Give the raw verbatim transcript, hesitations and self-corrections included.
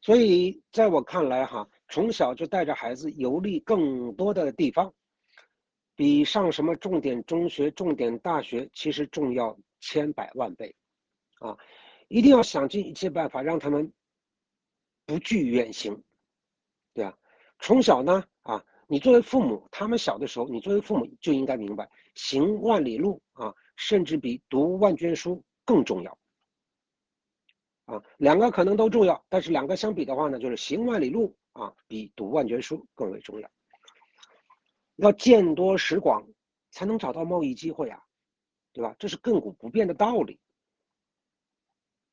所以在我看来哈，从小就带着孩子游历更多的地方，比上什么重点中学、重点大学其实重要千百万倍啊！一定要想尽一切办法让他们不惧远行，对吧？从小呢啊，你作为父母，他们小的时候，你作为父母就应该明白，行万里路啊，甚至比读万卷书更重要啊。两个可能都重要，但是两个相比的话呢，就是行万里路啊，比读万卷书更为重要。要见多识广，才能找到贸易机会啊，对吧？这是亘古不变的道理